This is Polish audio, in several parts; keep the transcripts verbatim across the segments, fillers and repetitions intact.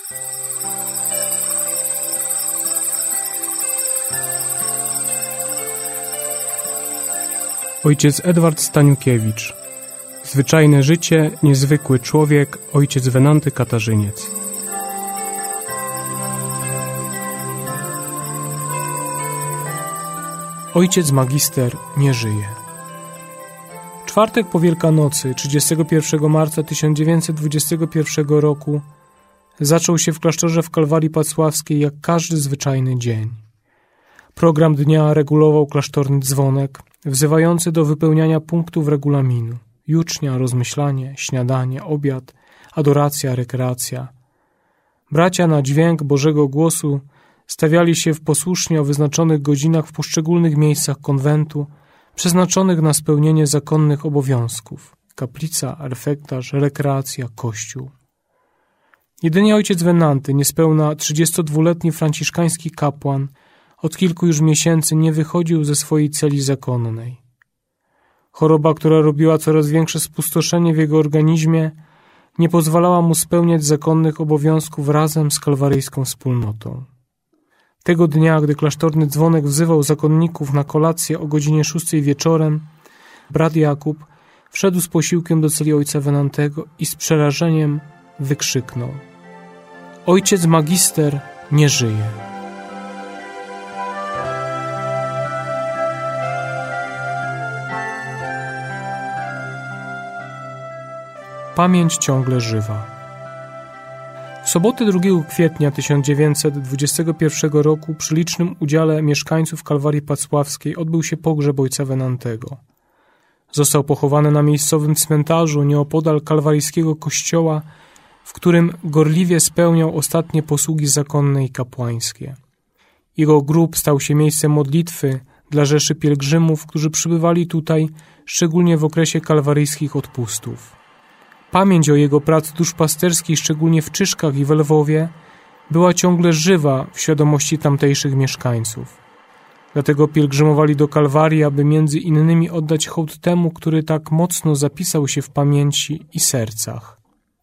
Ojciec Edward Staniukiewicz. Zwyczajne życie, niezwykły człowiek, ojciec Wenanty Katarzyniec. Ojciec magister nie żyje. Czwartek po Wielkanocy, trzydziestego pierwszego marca tysiąc dziewięćset dwudziestego pierwszego roku, zaczął się w klasztorze w Kalwarii Pacławskiej jak każdy zwyczajny dzień. Program dnia regulował klasztorny dzwonek, wzywający do wypełniania punktów regulaminu. Jucznia, rozmyślanie, śniadanie, obiad, adoracja, rekreacja. Bracia na dźwięk Bożego głosu stawiali się w posłusznie o wyznaczonych godzinach w poszczególnych miejscach konwentu, przeznaczonych na spełnienie zakonnych obowiązków. Kaplica, refektarz, rekreacja, kościół. Jedynie ojciec Wenanty, niespełna trzydziestodwuletni franciszkański kapłan, od kilku już miesięcy nie wychodził ze swojej celi zakonnej. Choroba, która robiła coraz większe spustoszenie w jego organizmie, nie pozwalała mu spełniać zakonnych obowiązków razem z kalwaryjską wspólnotą. Tego dnia, gdy klasztorny dzwonek wzywał zakonników na kolację o godzinie szóstej wieczorem, brat Jakub wszedł z posiłkiem do celi ojca Wenantego i z przerażeniem wykrzyknął: Ojciec magister nie żyje. Pamięć ciągle żywa. W sobotę drugiego kwietnia tysiąc dziewięćset dwudziestego pierwszego roku przy licznym udziale mieszkańców Kalwarii Pacławskiej odbył się pogrzeb ojca Wenantego. Został pochowany na miejscowym cmentarzu nieopodal kalwaryjskiego kościoła, w którym gorliwie spełniał ostatnie posługi zakonne i kapłańskie. Jego grób stał się miejscem modlitwy dla rzeszy pielgrzymów, którzy przybywali tutaj szczególnie w okresie kalwaryjskich odpustów. Pamięć o jego pracy duszpasterskiej, szczególnie w Czyżkach i w Lwowie, była ciągle żywa w świadomości tamtejszych mieszkańców. Dlatego pielgrzymowali do Kalwarii, aby między innymi oddać hołd temu, który tak mocno zapisał się w pamięci i sercach.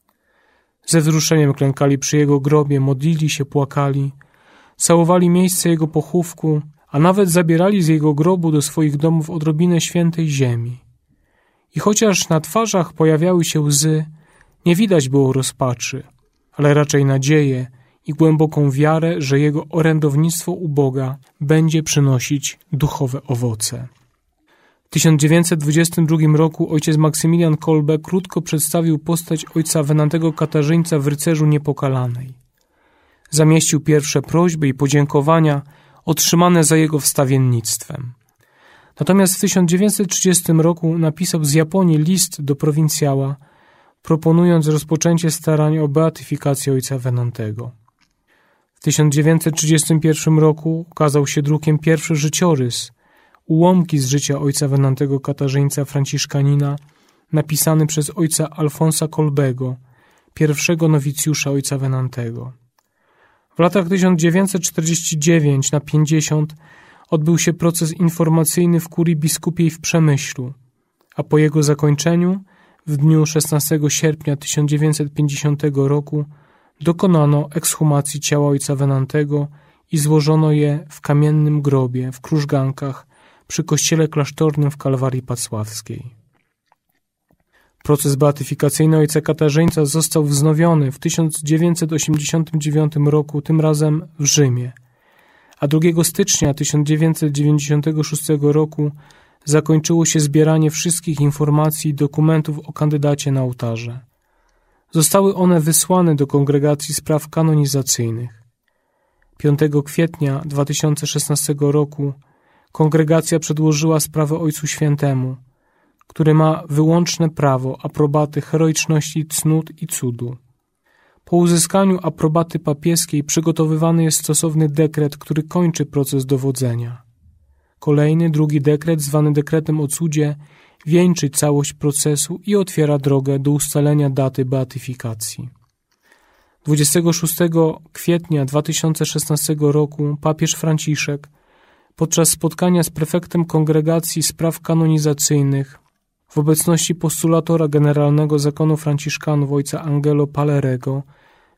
Ze wzruszeniem klękali przy jego grobie, modlili się, płakali, całowali miejsce jego pochówku, a nawet zabierali z jego grobu do swoich domów odrobinę świętej ziemi. I chociaż na twarzach pojawiały się łzy, nie widać było rozpaczy, ale raczej nadzieję i głęboką wiarę, że jego orędownictwo u Boga będzie przynosić duchowe owoce. W tysiąc dziewięćset dwudziestym drugim roku ojciec Maksymilian Kolbe krótko przedstawił postać ojca Wenantego Katarzyńca w Rycerzu Niepokalanej. Zamieścił pierwsze prośby i podziękowania otrzymane za jego wstawiennictwem. Natomiast w tysiąc dziewięćset trzydziestym roku napisał z Japonii list do prowincjała, proponując rozpoczęcie starań o beatyfikację ojca Wenantego. W tysiąc dziewięćset trzydziestym pierwszym roku ukazał się drukiem pierwszy życiorys, ułamki z życia ojca Wenantego Katarzyńca Franciszkanina, napisany przez ojca Alfonsa Kolbego, pierwszego nowicjusza ojca Wenantego. W latach tysiąc dziewięćset czterdziestym dziewiątym na pięćdziesiąt odbył się proces informacyjny w kurii biskupiej w Przemyślu, a po jego zakończeniu w dniu szesnastego sierpnia tysiąc dziewięćset pięćdziesiątego roku dokonano ekshumacji ciała ojca Wenantego i złożono je w kamiennym grobie w Krużgankach przy kościele klasztornym w Kalwarii Pacławskiej. Proces beatyfikacyjny ojca Katarzyńca został wznowiony w tysiąc dziewięćset osiemdziesiątym dziewiątym roku, tym razem w Rzymie, a drugiego stycznia tysiąc dziewięćset dziewięćdziesiątego szóstego roku zakończyło się zbieranie wszystkich informacji i dokumentów o kandydacie na ołtarze. Zostały one wysłane do Kongregacji Spraw Kanonizacyjnych. piątego kwietnia dwa tysiące szesnastego roku kongregacja przedłożyła sprawę Ojcu Świętemu, który ma wyłączne prawo aprobaty heroiczności cnót i cudu. Po uzyskaniu aprobaty papieskiej przygotowywany jest stosowny dekret, który kończy proces dowodzenia. Kolejny, drugi dekret, zwany dekretem o cudzie, wieńczy całość procesu i otwiera drogę do ustalenia daty beatyfikacji. dwudziestego szóstego kwietnia dwa tysiące szesnastego roku papież Franciszek podczas spotkania z prefektem Kongregacji Spraw Kanonizacyjnych w obecności postulatora generalnego zakonu franciszkanów ojca Angelo Palerego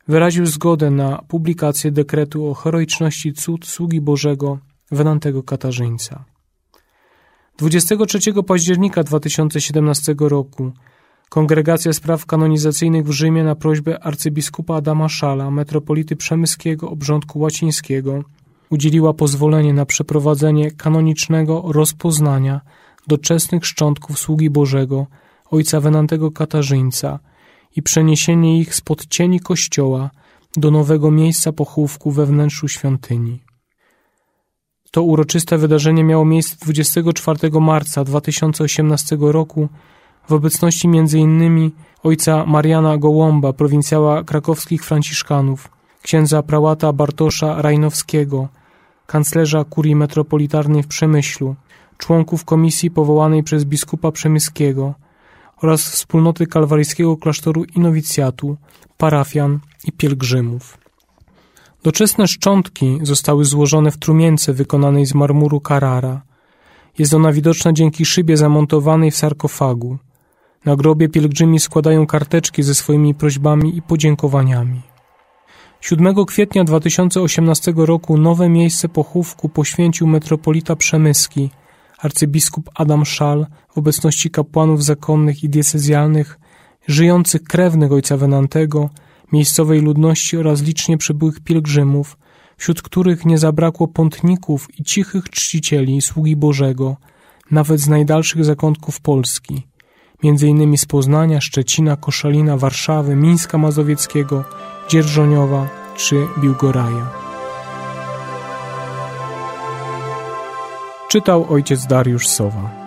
wyraził zgodę na publikację dekretu o heroiczności cud sługi Bożego Wenantego Katarzyńca. dwudziestego trzeciego października dwa tysiące siedemnastego roku Kongregacja Spraw Kanonizacyjnych w Rzymie na prośbę arcybiskupa Adama Szala, metropolity przemyskiego obrządku łacińskiego, udzieliła pozwolenie na przeprowadzenie kanonicznego rozpoznania doczesnych szczątków sługi Bożego ojca Wenantego Katarzyńca i przeniesienie ich spod cieni kościoła do nowego miejsca pochówku we wnętrzu świątyni. To uroczyste wydarzenie miało miejsce dwudziestego czwartego marca dwa tysiące osiemnastego roku w obecności między innymi ojca Mariana Gołąba, prowincjała krakowskich franciszkanów, księdza prałata Bartosza Rajnowskiego, kanclerza kurii metropolitarnej w Przemyślu, członków komisji powołanej przez biskupa przemyskiego oraz wspólnoty kalwaryjskiego klasztoru i nowicjatu, parafian i pielgrzymów. Doczesne szczątki zostały złożone w trumience wykonanej z marmuru Carrara. Jest ona widoczna dzięki szybie zamontowanej w sarkofagu. Na grobie pielgrzymi składają karteczki ze swoimi prośbami i podziękowaniami. siódmego kwietnia dwa tysiące osiemnastego roku nowe miejsce pochówku poświęcił metropolita przemyski, arcybiskup Adam Szal w obecności kapłanów zakonnych i diecezjalnych, żyjących krewnych ojca Wenantego, miejscowej ludności oraz licznie przybyłych pielgrzymów, wśród których nie zabrakło pątników i cichych czcicieli sługi Bożego, nawet z najdalszych zakątków Polski, między innymi z Poznania, Szczecina, Koszalina, Warszawy, Mińska Mazowieckiego, Dzierżoniowa czy Biłgoraja. Czytał ojciec Dariusz Sowa.